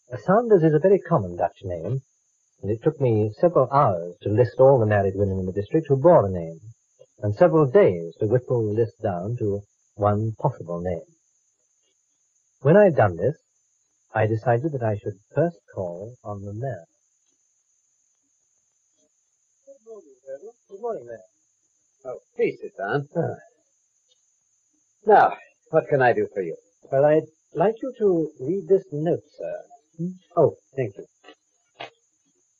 Sanders is a very common Dutch name, and it took me several hours to list all the married women in the district who bore the name, and several days to whittle the list down to one possible name. When I'd done this, I decided that I should first call on the mayor. Good morning, Colonel. Good morning, Mayor. Oh, please sit down. Now, what can I do for you? Well, I'd like you to read this note, sir. Oh, thank you.